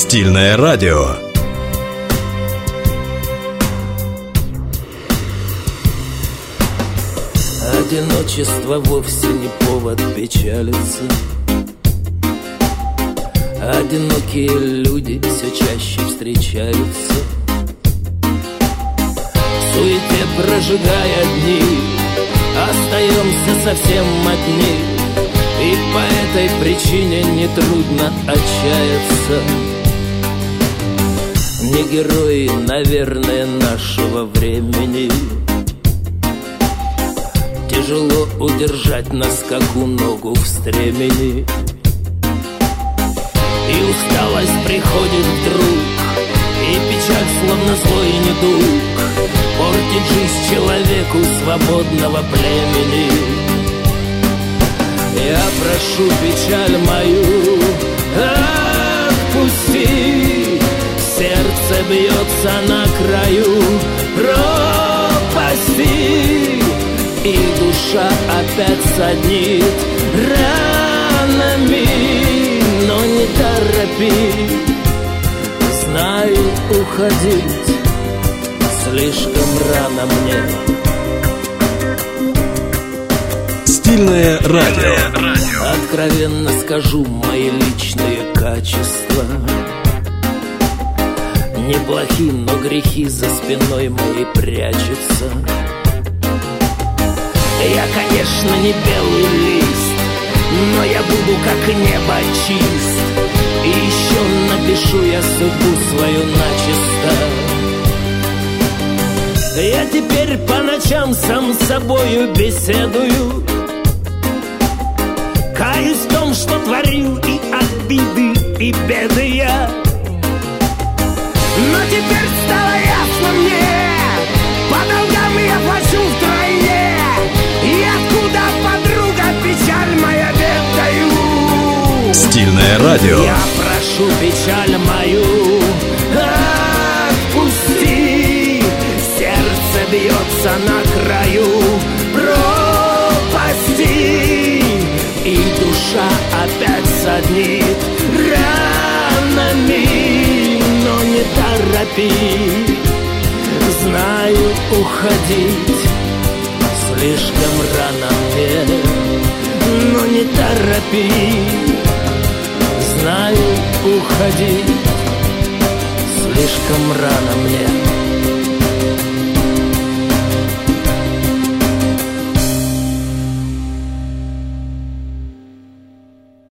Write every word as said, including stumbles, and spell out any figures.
Стильное радио. Одиночество вовсе не повод печалиться. Одинокие люди все чаще встречаются. В суете прожигая дни, остаемся совсем одни. И по этой причине нетрудно отчаяться. Не герои, наверное, нашего времени. Тяжело удержать на скаку ногу в стремени. И усталость приходит вдруг, и печаль, словно злой недуг, портит жизнь человеку свободного племени. Я прошу печаль мою, отпусти. Сердце бьется на краю пропасти, и душа опять саднит ранами. Но не торопи, знаю, уходить слишком рано мне. Стильное радио. Откровенно скажу мои личные качества. Неплохи, но грехи за спиной моей прячутся. Я, конечно, не белый лист, но я буду как небо чист. И еще напишу я судьбу свою начисто. Я теперь по ночам сам с собою беседую. Каюсь в том, что творил, и обиды, и беды я. Но теперь стало ясно мне, по долгам я плачу втройне. И откуда, подруга, печаль моя ведаю? Стильное радио. Я прошу печаль мою, отпусти. Сердце бьется на краю пропасти, и душа опять саднит ранами. Но не торопи, знаю, уходить слишком рано мне. Но не торопи, знаю, уходить слишком рано мне.